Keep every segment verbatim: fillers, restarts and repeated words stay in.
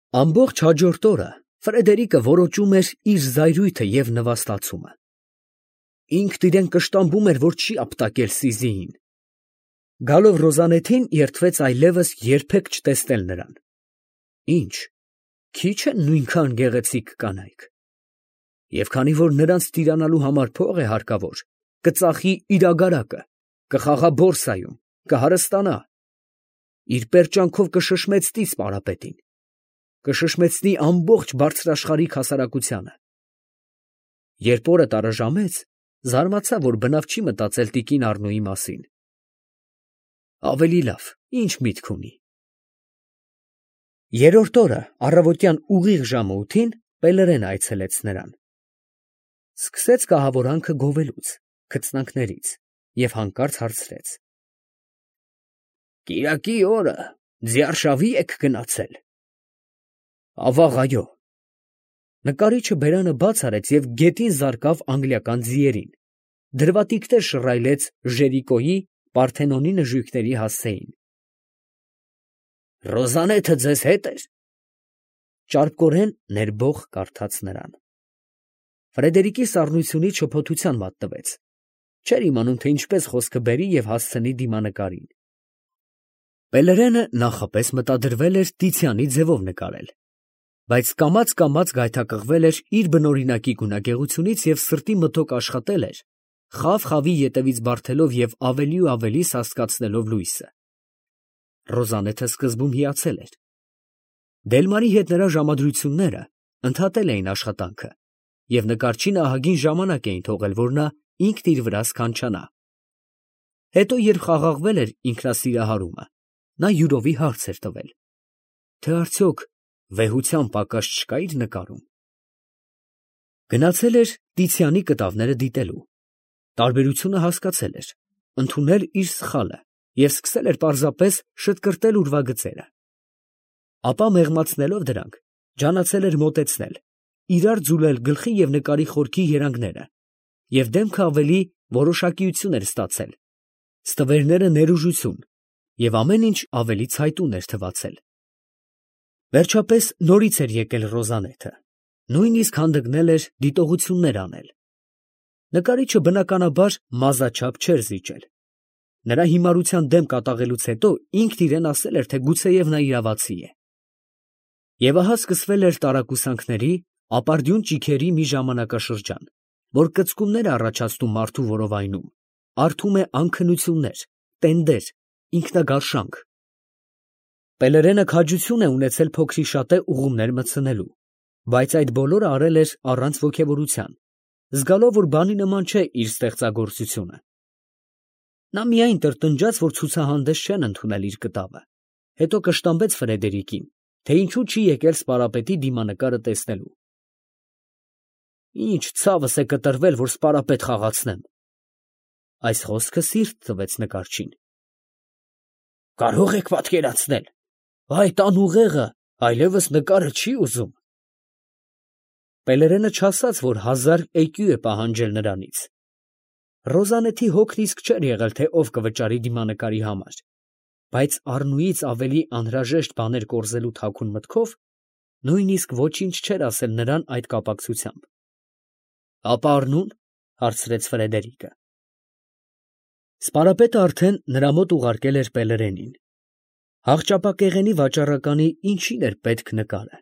Ամբողջ հաջորդ օրը Ֆրեդերիկը որոճում էր իր զայրույթը և նվաստացումը։ Ինքն իրեն կշտամբում էր, որ չի ապտակել Սիզիին։ Գալով Ռոզանեթին երդվեց այլևս երբեք չտեսնել նրան։ Ինչ, քիչ են նույնքան գեղեցիկ կանայք։ Եվ քանի որ նրանց տիրանալու համար փող է հարկավոր, կծախի իր ագարակը, կխաղա բորսայում, կհարստանա։ Իր պերճանքով կշշմեցնի սպարապետին, կշշմեցնի ամբողջ բարձրաշխարհիկ հասարակությանը։ Երբ օրը տարաժամեց, զարմացա, որ բնավ չի մտածել տիկին Առնոյի մասին։ Ավելի լավ, ինչ միտք ունի։ Երրորդ օրը առավոտյան ուղիղ ժամը ութին Պելերենը այցելեց նրան։ Սկսեց կահավորանքը գովելուց, քծնանքներից և հանկարծ հարցրեց. Կիրակի օրը ձիարշավի եք գնացել։ Ավաղ, այո։ Նկարիչը բերանը բաց արեց և գետին զարկավ անգլիական ձիերին, դրվատիկներ շռայլեց Ժերիկոյի, Պարթենոնի նժույգների հասցեին։ Ռոզանեթը ձեզ հետ էր։ Ճարպկորեն ներբող կարդաց նրան։ Ֆրեդերիկի սառնությունից շփոթության մատնվեց։ Չէր իմանում, թե ինչպես խոսքը բերի և հասցնի դիմանկարին։ Պելերենը նախապես մտադրվել էր Տիցիանի ձևով նկարել, բայց կամաց֊կամաց գայթակղվել էր իր բնօրինակի գունագեղությունից և սրտի մթոք աշխատել էր, խավ խավի ետևից բարդելով և ավելի ու ավելի սաստկացնելով լույսը։ Ռոզանեթը սկզբում հիացել էր։ Դելմարի հետ նրա ժամադրությունները ընդհատել էին աշխատանքը և նկարչին ահագին ժամանակ էին թողել, որ նա ինքն իր վրա սքանչանա։ Հետո, երբ խաղաղվել էր ինքնասիրահարումը, նա յուրովի հարց էր տվել, թե արդյոք վեհության պակաս չկա իր նկարում։ Գնացել էր Տիցիանի կտավները դիտելու, տարբերությունը հասկացել էր, ընդունել իր սխալը և սկսել էր պարզապես շտկրտել ուրվագծերը։ Ապա մեղմացնելով դրանք, ջանացել էր մոտեցնել, իրար ձուլել գլխի և նկարի խորքի երանգները, և դեմքը ավելի որոշակիություն էր ստացել, ստվերները ներուժություն, և ամեն ինչ ավելի ցայտուն էր թվացել։ Վերջապես նորից էր եկել Ռոզանեթը, նույնիսկ հանդգնել էր դիտողություններ անել։ Նկարիչը բնականաբար մազաչափ չէր զիջել։ Նրա հիմարության դեմ կատաղելուց հետո ինքն իրեն ասել էր, թե գուցեև նա իրավացի է։ Եվ ահա սկսվել էր տարակուսանքների, ապարդյուն ճիգերի մի ժամանակաշրջան, որ կծկումներ է առաջացնում մարդու որովայնում, արթում է անքնություններ, տենդեր, ինքնագարշանք։ Պելերենը քաջություն է ունեցել փոքրիշատե ուղումներ մտցնելու, բայց այդ բոլորը արել էր առանց ոգևորության, զգալով, որ բանի նման չէ իր ստեղծագործությունը։ Նա միայն տրտնջաց, որ ցուցահանդես չեն ընդունել իր կտավը, հետո կշտամբեց Ֆրեդերիկին, թե ինչու չի եկել սպարապետի դիմանկարը տեսնելու։ Ինչ ցավս է կտրվել, որ սպարապետ խաղացնեմ։ Այս խոսքը սիրտ տվեց նկարչին։ Կարո՞ղ եք պատկերացնել, այդ անուղեղը այլևս նկարը չի ուզում։ Պելերենը չասաց, որ հազար էկյու է պահանջել նրանից։ Ռոզանեթի հոգն իսկ չէր եղել, թե ով կվճարի դիմանկարի համար, բայց Առնուից ավելի անհրաժեշտ բաներ կորզելու թաքուն մտքով նույնիսկ ոչինչ չէր ասել նրան այդ կապակցությամբ։ Ապա Առնո՞ւն, հարցրեց Ֆրեդերիկը։ Սպարապետը արդեն նրա մոտ ուղարկել էր Պելերենին։ Հաղճապակեղենի վաճառականի ինչին էր պետք նկարը։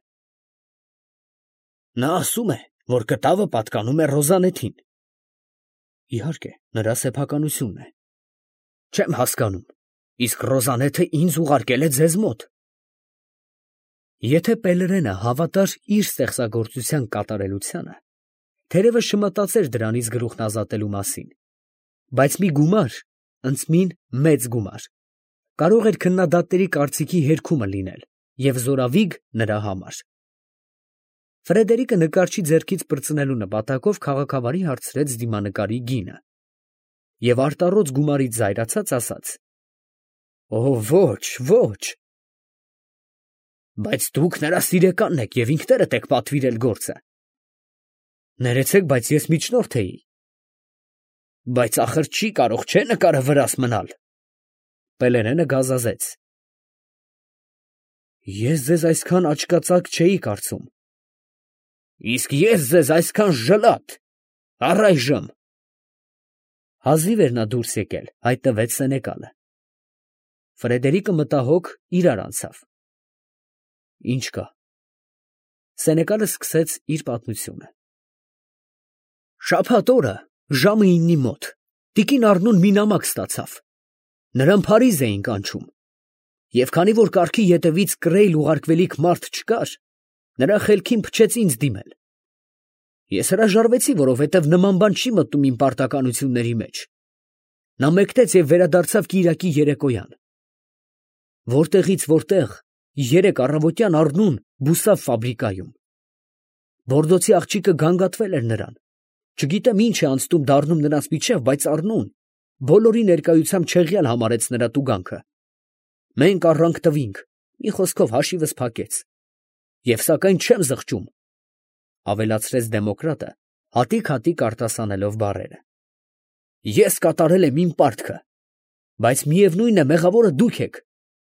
Նա ասում է, որ կտավը պատկանում է Ռոզանեթին։ Իհարկե, նրա սեփականությունն է։ Չեմ հասկանում, իսկ Ռոզանեթը ինձ ուղարկել է ձեզ մոտ։ Եթե Պելերենը հավատար իր ստեղծագործության կատարելությանը, թերևս չմտածեր դրանից գլուխն ազատելու մասին, բայց մի գումար, ընծմին մեծ գումար, կարող էր քննադատների կարծիքի հերքումը լինել և զորավիգ նրա համար։ Ֆրեդերիկը նկարչի ձեռքից պրծնելու նպատակով քաղաքավարի հարցրեց դիմանկարի գինը և արտառոց գումարից զայրացած ասաց. Օ, ոչ, ոչ։ Բայց դուք նրա սիրեկանն եք և ինքներդ եք պատվիրել գործը։ Ներեցեք, բայց ես միջնորդ էի։ Բայց ախր չի կարող չէ նկարը վրաս մնալ։ Պելերենը գազազեց։ Ես ձեզ այսքան աչկածակ չէի կարծում։ Իսկ ես ձեզ այսքան ժլատ, առայժմ։ Հազիվ էր նա դուրս եկել, հայտնվեց Սենեկալը։ Ֆրեդերիկը մտահոգ իրար անցավ։ Ինչ կա։ Սենեկալը սկսեց իր պատմությունը։ Շաբաթ օրը ժամը իննի մոտ տիկին Առնուն մի նամակ ստացավ։ Նրան Փարիզ էին կանչում։ Եվ քանի որ կառքի ետևից կրեյլ ուղարկվելիք մարդ չկար, նրա խելքին փչեց ինձ դիմել։ Ես հրաժարվեցի, որովհետև նման բան չի մտնում իմ պարտականությունների մեջ։ Նա մեկնեց և վերադարձավ կիրակի երեկոյան։ Որտեղից որտեղ, երեկ առավոտյան Առնուն բուսավ ֆաբրիկայում։ Բորդոցի աղջիկը գանգատվել էր նրան։ Չգիտեմ ինչ է անցնում դառնում նրանց միջև, բայց Առնուն բոլորի ներկայությամբ չեղյալ համարեց նրա տուգանքը։ Մենք առանք տվինք, մի խոսքով հաշիվս փակեց։ Եվ սակայն չեմ զղջում, ավելացրեց դեմոկրատը, հատիկ-հատիկ արտասանելով բառերը։ Ես կատարել եմ իմ պարտքը, բայց միևնույն է, մեղավորը դուք եք։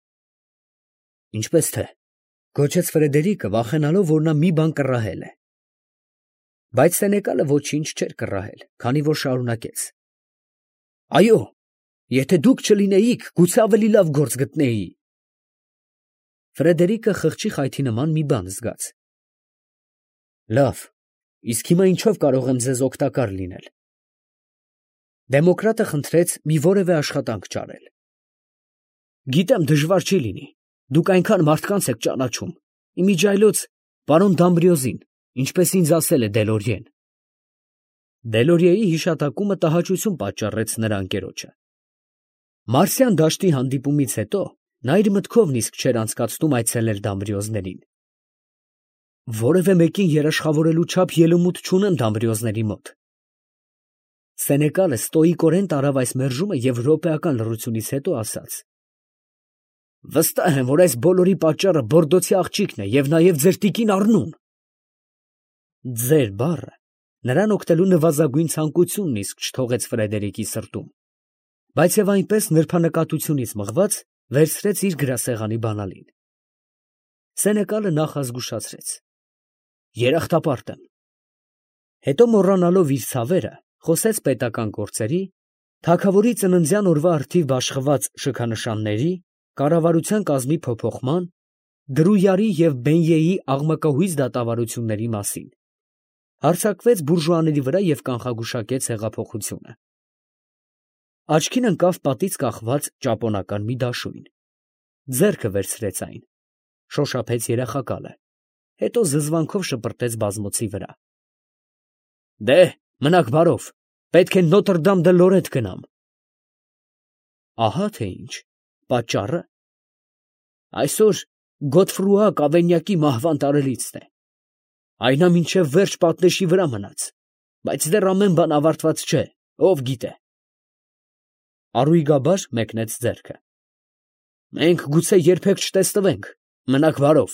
Ինչպես թե, գոչեց Ֆրեդերիկը, վախենալով, որ նա մի բան կռահել է։ Բայց Սենեկալը ոչինչ չէր կռահել, քանի որ շարունակեց։ Այո, եթե դուք չլինեիք, գուցե ավելի լավ գործ գտնեի։ Ֆրեդերիկը խղճի խայթի նման մի բան զգաց։ Լավ, իսկ հիմա ինչով կարող եմ ձեզ օգտակար լինել։ Դեմոկրատը խնդրեց մի որևէ աշխատանք ճարել։ Գիտեմ դժվար չի լինի, դուք այնքան մարդկանց եք ճանաչում, իմիջիայլոց պարոն Դամբրիոզին, ինչպես ինձ ասել է Դելորիեն։ Դելորիեի հիշատակումը տհաճություն պատճառեց նրա ընկերոջը։ Մարսյան դաշտի հանդիպումից հետո նա իր մտքովն իսկ չէր անցկացնում այցելել Դամբրիոզներին։ Որևէ մեկին երաշխավորելու չափ ելումուտ չունեմ Դամբրիոզների մոտ։ Սենեկալը ստոիկորեն տարավ այս մերժումը և րոպեական լռությունից հետո ասաց. Վստահ եմ, որ այս բոլորի պատճառը Բորդոցի աղջիկն է և նաև ձեր տիկին Առնուն։ Ձեր բառը նրան օգնելու նվազագույն ցանկությունն իսկ չթողեց Ֆրեդերիկի սրտում, բայց և այնպես նրբանկատությունից մղված վերցրեց իր գրասեղանի բանալին։ Սենեկալը նախազգուշացրեց. Երախտապարտ եմ։ Հետո մոռանալով իր ցավերը, խոսեց պետական գործերի, թագավորի ծննդյան օրվա առթիվ բաշխված շքանշանների, կառավարության կազմի փոփոխման, Դրույարի և Բենյեի աղմկահույս դատավարությունների մասին, հարձակվեց բուրժուաների վրա և կանխագուշակեց հեղափոխությունը։ Աչքին ընկավ պատից կախված ճապոնական մի դաշույն, ձեռքը վերցրեց այն, շոշափեց երախակալը, հետո զզվանքով շպրտեց բազմոցի վրա։ Դե, մնաք բարով, պետք է Նոտրդամ դը Լորետ գնամ։ Ահա թե ինչ, պատճառը։ Այսօր Գոդֆրուա Կավենյակի մահվան տարելիցն է։ Այնա մինչև վերջ պատնեշի վրա մնաց, բայց դեռ ամեն բան ավարտված չէ, ով գիտե։ Առույգաբար մեկնեց ձեռքը։ Մենք գուցե երբեք չտեսնվենք, մնաք բարով։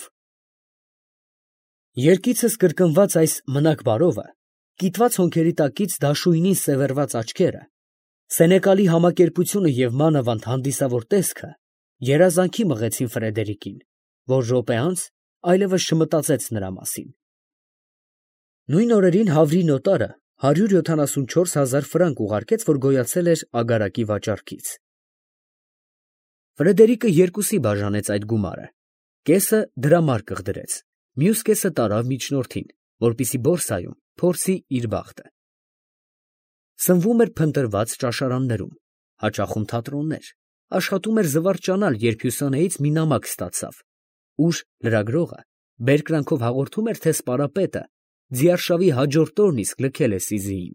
Երկիցս կրկնված այս մնաք բարովը, կիտված հոնքերի տակից դաշույնին սևեռված աչքերը, Սենեկալի համակերպությունը և մանավանդ հանդիսավոր տեսքը երազանքի մղեցին Ֆրեդերիկին, որ րոպե անց այլևս չմտածեց նրա մասին։ Նույն օրերին Հավրի նոտարը հարյուր յոթանասունչորս հազար ֆրանկ ուղարկեց, որ գոյացել էր ագարակի վաճառքից։ Ֆրեդերիկը երկուսի բաժանեց այդ գումարը, կեսը դրամարկղ դրեց, մյուս կեսը տարավ միջնորդին, որպեսզի բորսայում փորձի իր բախտը։ Սնվում էր փնտրված ճաշարաններում, հաճախում թատրոններ, աշխատում էր զվարճանալ, երբ Հյուսանեից մի նամակ ստացավ, ուր լրագրողը բերկրանքով հաղորդում էր, թե սպարապետը ձիարշավի հաջորդ օրն իսկ լքել է Սիզիին։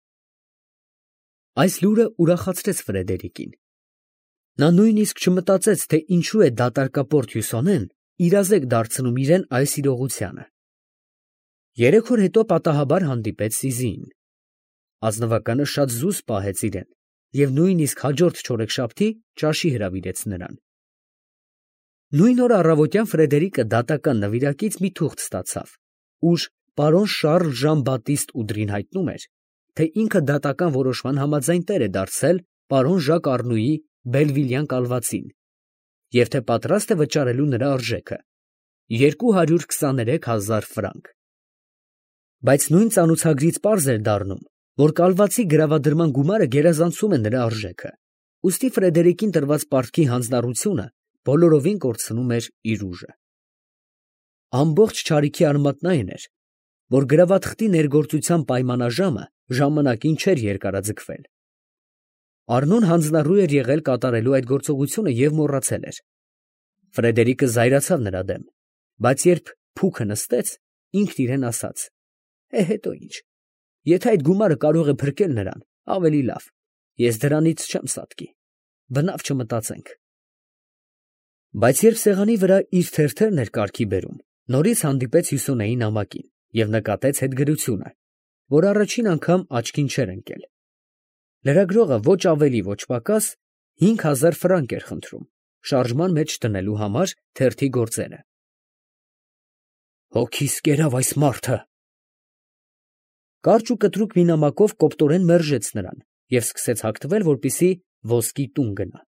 Այս լուրը ուրախացրեց Ֆրեդերիկին։ Նա նույնիսկ չմտածեց, թե ինչու է դատարկապորտ Հյուսանեն իրազեկ դարձնում իրեն այս իրողությանը։ Երեք օր հետո պատահաբար հանդիպեց Սիզիին։ Ազնվականը շատ զուսպ պահեց իրեն և նույնիսկ հաջորդ չորեքշաբթի ճաշի հրավիրեց նրան։ Նույն օր առավոտյան Ֆրեդերիկը դատական նվիրակից մի թուղթ ստացավ, ուր պարոն Շառլ Ժան Բատիստ Ուդրին հայտնում էր, թե ինքը դատական որոշման համաձայն տեր է դարձել պարոն Ժակ Առնուի Բելվիլյան կալվածին և թե պատրաստ է վճարելու նրա արժեքը, երկու հարյուր քսաներեք հազար ֆրանկ։ Բայց նույն ծանուցագրից պարզ էր դառնում, որ կալվածի գրավադրման գումարը գերազանցում է նրա արժեքը, ուստի Ֆրեդերիկին տրված պարտքի հանձնառությունը բոլորովին կորցնում էր իր ուժը։ Ամբողջ չարիքի արմատն այն էր, որ գրավաթղթի ներգործության պայմանաժամը ժամանակին չէր երկարաձգվել։ Առնոն հանձնառու էր եղել կատարելու այդ գործողությունը և մոռացել էր։ Ֆրեդերիկը զայրացավ նրա դեմ, բայց երբ փուքը նստեց, ինքն իրեն ասաց. «Է, հետո ինչ, եթե այդ գումարը կարող է փրկել նրան, ավելի լավ, ես դրանից չեմ սատկի, բնավ չմտածենք»։ Բայց երբ սեղանի վրա իր թերթերն էր կարգի բերում, նորից հանդիպեց Հյուսոնեի նամակին և նկատեց հետգրությունը, որ առաջին անգամ աչքին չէր ընկել։ Լրագրողը ոչ ավելի, ոչ պակաս հինգ հազար ֆրանկ էր խնդրում շարժման մեջ դնելու համար թերթի գործերը։ «Հոգիս կերավ այս մարդը»։ Կարճ ու կտրուկ մի նամակով կոպտորեն մերժեց նրան և սկսեց հագթվել, որպեսզի ոսկի տուն գնա։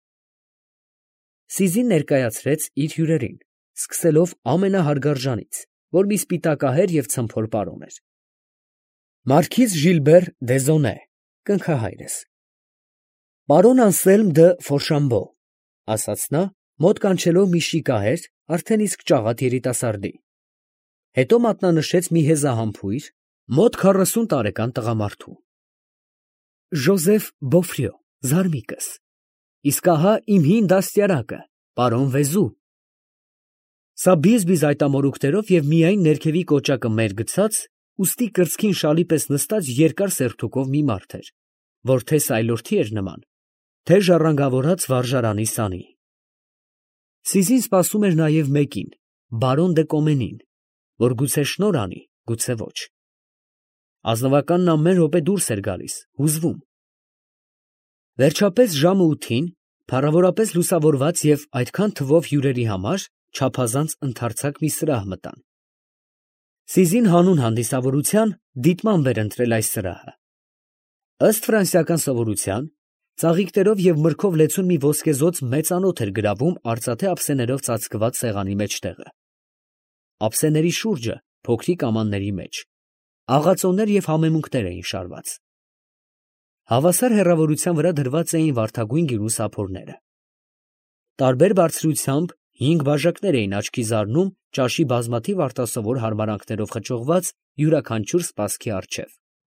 Սիզին ներկայացրեց իր հյուրերին, սկսելով ամենահարգարժանից, որ մի սպիտակահեր և ցմփոր պարոն էր։ Մարքիզ Ժիլբեր Դեզոնե, կնքահայրս։ Պարոն Անսելմ դը Ֆոշամբո, ասաց նա, մոտ կանչելով մի շիկահեր, արդեն իսկ ճաղատ երիտասարդի։ Հետո մատնանշեց մի հեզահամբույր, մոտ քառասուն տարեկան տղամարդու։ Ժոզեֆ Բոֆրիո, զարմիկս, իսկ ահա իմ հին դաստիարակը, պարոն Վեզու։ Սա բիզբիզ այտամորուքներով և միայն ներքևի կոճակը մեր գցած, ուստի կրծքին շալի պես նստած երկար սերթուկով մի մարդ էր, որ թե սայլորթի էր նման, թե ժառանգավորած վարժարանի սանի։ Սիզին սպասում էր նաև մեկին, բարոն դե Կոմենին, որ գուցե շնորհ անի, գուցե ոչ։ Ազնվականն ամեն րոպե դուրս էր գալիս, հուզվում։ Վերջապես ժամը ութին, փառավորապես լուսավորված և այդքան թվով հյուրերի համար չափազանց ընդարձակ մի սրահ մտան։ Սիզին հանուն հանդիսավորության դիտմամբ էր ընտրել այս սրահը։ Ըստ ֆրանսիական սովորության, ծաղիկներով և մրգով լեցուն մի ոսկեզօծ մեծանոթ էր գրավում արծաթե ափսեներով ծածկված սեղանի մեջտեղը։ Ափսեների շուրջը, փոքրիկ ամանների մեջ, աղածոներ և համեմունքներ էին շարված։ Հավասար հեռավորության վրա դրված էին վարդագույն գինու սափորները։ Տարբեր բարձրությամբ հինգ բաժակներ էին աչքի զարնում ճաշի բազմաթիվ արտասովոր հարմարանքներով խճողված յուրաքանչյուր սպասքի առջև։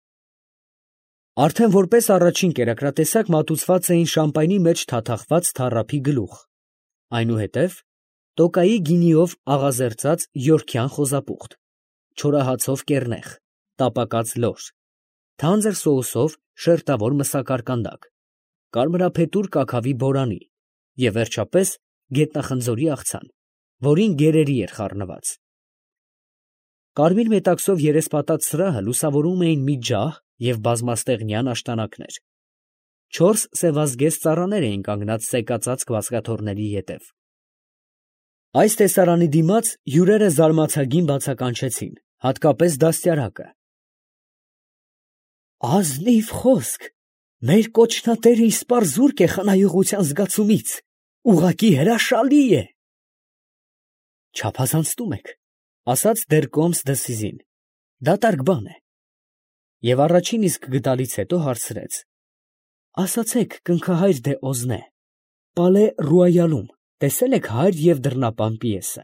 Արդեն որպես առաջին կերակրատեսակ մատուցված էին շամպայնի մեջ թաթախված թառափի գլուխ, այնուհետև տոկայի գինիով աղազերծած Յորքյան խոզապուխտ, չորահացով կեռնեխ, տապակած լոր, թանձր սոուսով շերտավոր մսակարկանդակ, կարմրափետուր կաքավի բորանի և վերջապես գետնախնձորի աղցան, որին գերերի էր խառնված։ Կարմիր մետաքսով երեսպատած սրահը լուսավորում էին մի ջահ և բազմաստեղնյան աշտանակներ։ Չորս սևազգեստ ծառաներ էին կանգնած սեկածածկ բազկաթոռների ետև։ Այս տեսարանի դիմաց հյուրերը զարմացագին բացականչեցին, հատկապես դաստիարակը։ Ազնիվ խոսք, մեր կոչնատերը իսպառ զուրկ է խնայողության զգացումից, ուղղակի հրաշալի է։ Չափազանցնում եք, ասաց դեր Կոմս դը Սիզին, դատարկ բան է։ Եվ առաջին իսկ գդալից հետո հարցրեց. ասացեք, կնքահայր դե Օզնե, Պալե Ռուայալում տեսե՞լ եք Հայր և դռնապան պիեսը։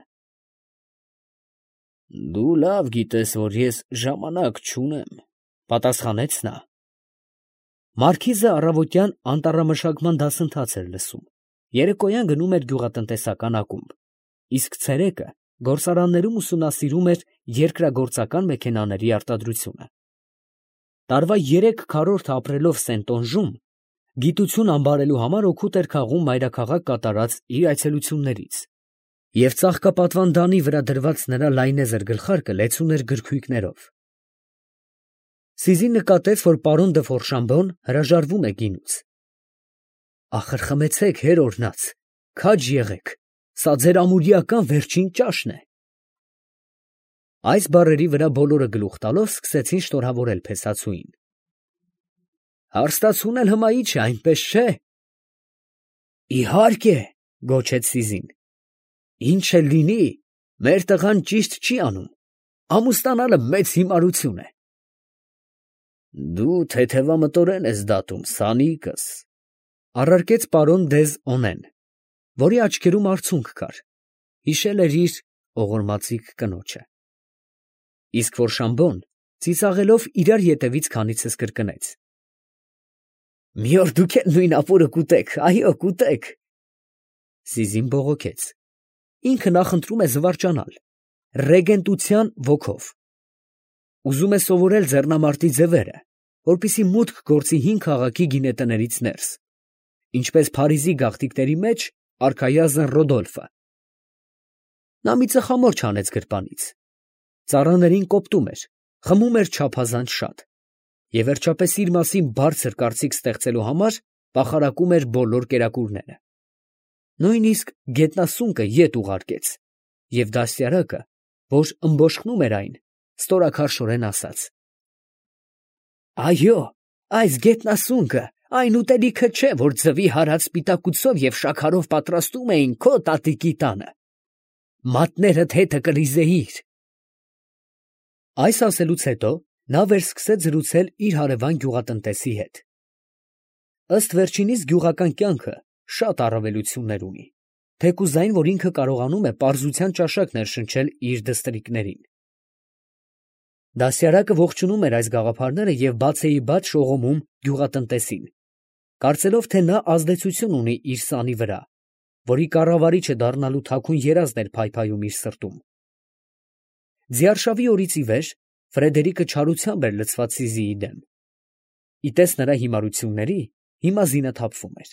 Դու լավ գիտես, որ ես ժամանակ չունեմ, պատասխանեց նա։ Մարքիզը առավոտյան անտառամշակման դասընթաց էր լսում, երեկոյան գնում էր գյուղատնտեսական ակումբ, իսկ ցերեկը գործարաններում ուսումնասիրում էր երկրագործական մեքենաների արտադրությունը։ Տարվա երեք քառորդը ապրելով Սենտոնժում, գիտություն ամբարելու համար օգուտ էր քաղում մայրաքաղաք կատարած իր այցելություններից, և ծաղկապատվան դանի վրա դրված նրա լայնեզր գլխարկը լեցուն էր գրքույկներով։ Սիզին նկատեց, որ պարոն դը Ֆորշամբոն հրաժարվում է գինուց։ Ախր խմեցեք, հեր օրհնած, քաջ եղեք, սա ձեր ամուրիական վերջին ճաշն է։ Այս բառերի վրա բոլորը գլուխ տալով սկսեցին շնորհավորել փեսացուին։ Հարստացուն էլ հմայիչ է, այնպես չէ։ Իհարկե, գոչեց Սիզին։ Ինչ էլ լինի, մեր տղան ճիշտ չի անում, ամուսնանալը մեծ հիմարություն է։ Դու թեթևամտորեն ես դատում, սանիկս, առարկեց պարոն դեզ Օնեն, որի աչքերում արցունք կար, հիշել էր իր ողորմածիկ կնոջը։ Իսկ որ Շամբոն ծիծաղելով իրար ետևից քանիցս կրկնեց. մի օր դուք էլ նույն ապուրը կուտեք, այո, կուտեք։ Սիզին բողոքեց. ինքը նախընտրում է զվարճանալ, ռեգենտության ոգով։ Ուզում է սովորել ձեռնամարտի ձևերը, որպեսզի մուտք գործի հին քաղաքի գինետներից ներս, ինչպես Փարիզի գաղթիկների մեջ արքայազն Ռոդոլֆը։ Նա մի ծխամոր չանեց գրպանից, ծառաներին կոպտում էր, խմում էր չափազանց շատ, և վերջապես իր մասին բարձր կարծիք ստեղծելու համար պախարակում էր բոլոր կերակուրները։ Նույնիսկ գետնասունկը ետ ուղարկեց, և դաստիարակը, որ ըմբոշխնում էր այն, ստորաքարշորեն ասաց. «Այո, այս գետնասունկը այն ուտելիքը չէ, որ ձվի հարած սպիտակուցով և շաքարով պատրաստում էին քո տատիկի տանը. մատներդ հետը կլիզեիր»։ Այս ասելուց հետո նա վերսկսեց զրուցել իր հարևան գյուղատնտեսի հետ։ Ըստ վերջինիս գյուղական կյանքը շատ առավելություններ ունի, թեկուզ այն, որ ինքը կարողանում է պարզության ճաշակ ներշնչել իր դստրիկներին։ Դասյարակը ողջունում էր այս գաղափարները և բացեիբաց շողոմում գյուղատնտեսին, կարծելով, թե նա ազդեցություն ունի իր սանի վրա, որի կառավարիչը դառնալու թաքուն երազն էր փայփայում իր սրտում։ Ձիարշավի օրից ի վեր Ֆրեդերիկը չարությամբ էր լցված Սիզիի դեմ։ Ի տես նրա հիմարությունների, հիմա զինաթափվում էր։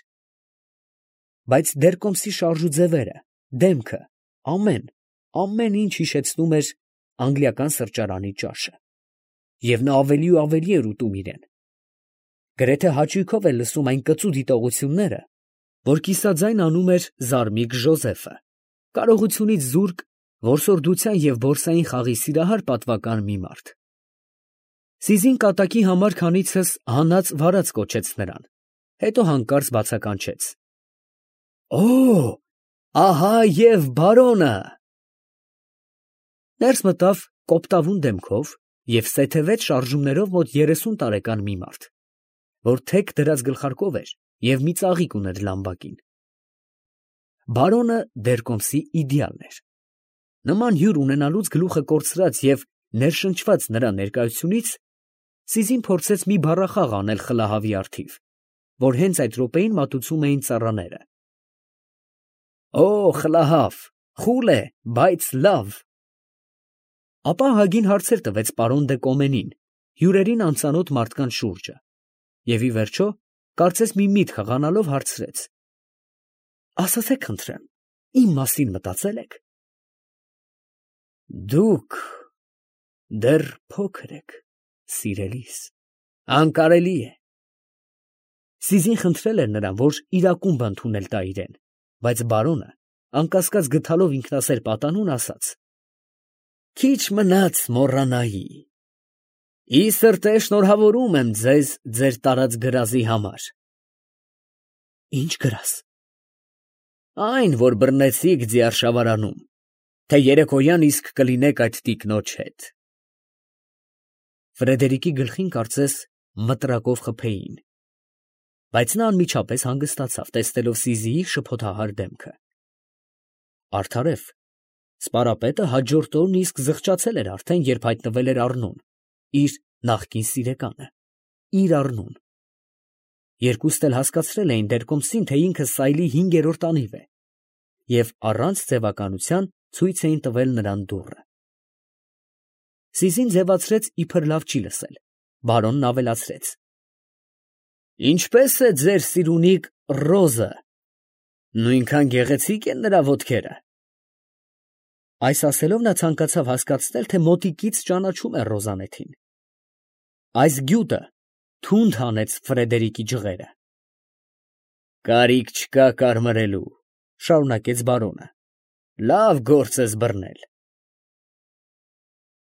Բայց դեռ կոմսի շարժուձևերը, դեմքը, ամեն, ամեն ինչ հիշեցնում էր անգլիական սրճարանի ճաշը, և նա ավելի ու ավելի էր ուտում իրեն։ Գրեթե հաճույքով էր լսում այն կծու դիտողությունները, որ կիսաձայն անում էր Զարմիկ Ժոզեֆը, կարողությունից զուրկ, որսորդության և բորսային խաղի սիրահար պատվական մի մարդ։ Սիզին կատակի համար քանիցս հանած վարած կոչեց նրան, հետո հանկարծ բացականչեց. «Օ՜, ահա և բարոնը»։ Ներս մտավ կոպտավուն դեմքով և սեթևեց շարժումներով մոտ երեսուն տարեկան մի մարդ, որ թեք դրած գլխարկով էր և մի ծաղիկ ուներ լամբակին։ Բարոնը դեռ կոմսի իդեալն էր։ Նման հյուր ունենալուց գլուխը կորցրած և ներշնչված նրա ներկայությունից Սիզին փորձեց մի բառախաղ անել խլահավի առթիվ, որ հենց այդ րոպեին մատուցում էին ծառաները։ «Օ, խլահավ, խուլ է, բայց լավ»։ Ապա ահագին հարցեր տվեց պարոն դը Կոմենին հյուրերին անծանոթ մարդկանց շուրջը և ի վերջո, կարծես մի միտք հղանալով հարցրեց. «Ասացեք խնդրեմ, իմ մասին մտածե՞լ եք»։ «Դուք դեռ փոքր եք, սիրելիս, անկարելի է»։ Սիզին խնդրել էր նրան, որ իրակունջ ընդունել տա իրեն, բայց բարոնը, անկասկած գթալով ինքնասեր պատանուն, ասաց. «Քիչ մնաց մոռանայի։ Ի սրտե շնորհավորում եմ ձեզ ձեր տարած գրազի համար»։ «Ի՞նչ գրազ»։ «Այն, որ բռնեցիք ձիարշավարանում, թե երեկոյան իսկ կլինեք այդ տիկնոջ հետ»։ Ֆրեդերիկի գլխին կարծես մտրակով խփեին, բայց նա անմիջապես հանգստացավ, տեսնելով Սիզիի շփոթահար դեմքը։ Արդարև, սպարապետը հաջորդ օրն իսկ զղջացել էր արդեն, երբ հայտնվել էր առնուն, իր նախկին սիրեկանը, իր առնուն։ Երկուստ էլ հասկացրել էին դեռ կոմսին, թե ինքը սայլի հինգերորդ անիվ է, և առանց ձևականության ցույց էին տվել նրան դուռը։ Սիզին ձևացրեց, իբր լավ չի լսել, բարոնն ավելացրեց. «Ինչպե՞ս է ձեր սիրունիկ Ռոզը, նույնքան գեղեցիկ են նրա ոտքերը»։ Այս ասելով նա ցանկացավ հասկացնել, թե մոտիկից ճանաչում է Ռոզանեթին։ Այս գյուտը թունդ հանեց Ֆրեդերիկի ջղերը։ «Կարիք չկա կարմրելու», ֊ շարունակեց բարոնը, «լավ գործ ես բռնել։